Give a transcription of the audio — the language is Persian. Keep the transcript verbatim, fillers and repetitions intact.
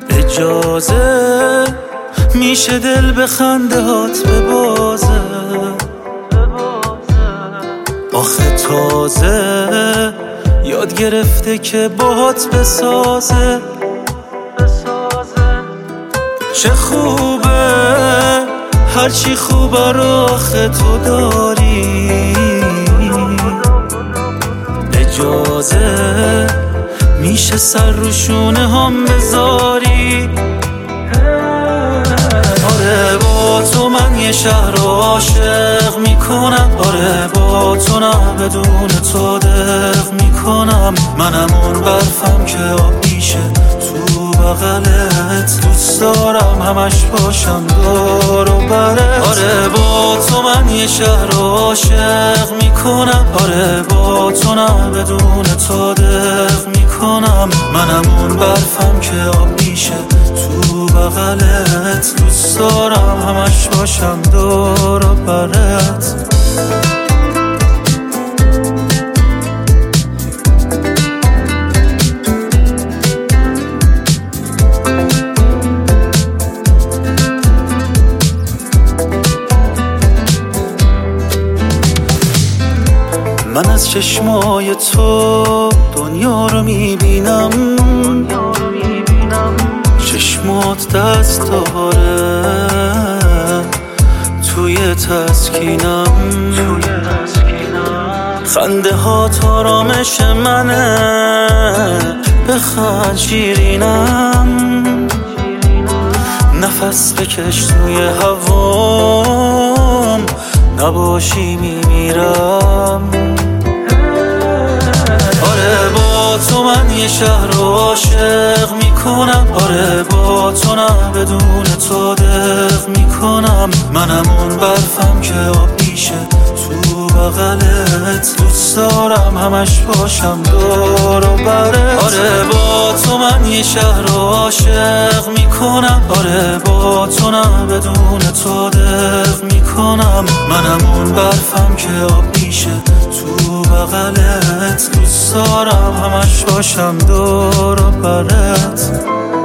اجازه میشه دل به خنده هات ببازه، آخه تازه یاد گرفته که باهات بسازه. چه خوبه هرچی خوبه رو آخه تو داری، اجازه میشه سر رو شونه هم بذاری. آره با تو من یه شهر رو عاشق میکنم، آره با تو نه بدون تو دق میکنم. منم اون برفم که آب میشه تو بغلت، دوست دارم همش باشم دور و برت. آره با تو من یه شهر رو عاشق میکنم، آره با تو نه بدون تو دق میکنم. منم اون برفم که آب میشه تو بغلت، دوست دارم همش باشم دور و برت. من از چشمای تو دنیا رو میبینم، چشمات دست داره توی تسکینم، خنده ها آرامش منه، بخند شیرینم، نفس بکش توی هوام، نباشی میمیرم. آره با تو من یه شهر رو عاشق میکنم، آره با تو نه بدون تو دق میکنم. منم اون برفم که آب میشه تو بغلت، دوست دارم همش باشم دور و برت. آره با تو من یه شهر رو عاشق میکنم، آره با تو نه بدون تو دق میکنم. منم اون برفم که آب میشه تو بغلت، دوست دارم همش باشم دور و برت.